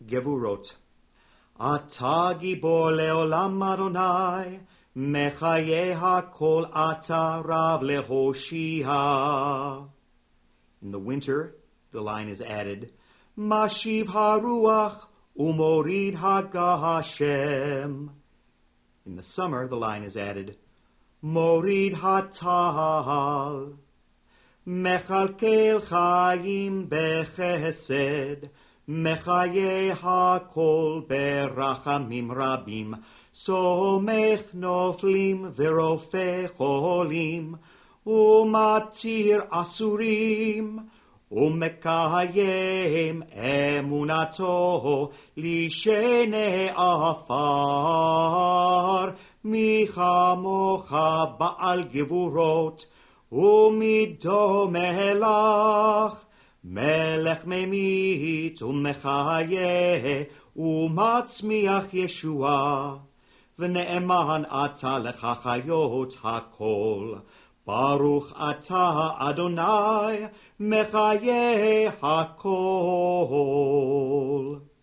גבורות. אתה גיבור לעולם אדוני, מחיה הכל אתה רב להושיע. In the winter, the line is added, משיב הרוח ומוריד הגשם. In the summer, the line is added, מוריד הטל. מכלכל חיים בחסד, מחיה הכל ברחמים רבים, סומך נופלים ורופא חולים, ומתיר אסורים, ומקיים אמונתו לשני עפר. מי כמוך בעל גבורות, ומדומה לך, מלך ממית ומחיה, ומצמיח ישועה. ונאמן אתה לך חיות הכל, ברוך אתה אדוני מחיה הכל.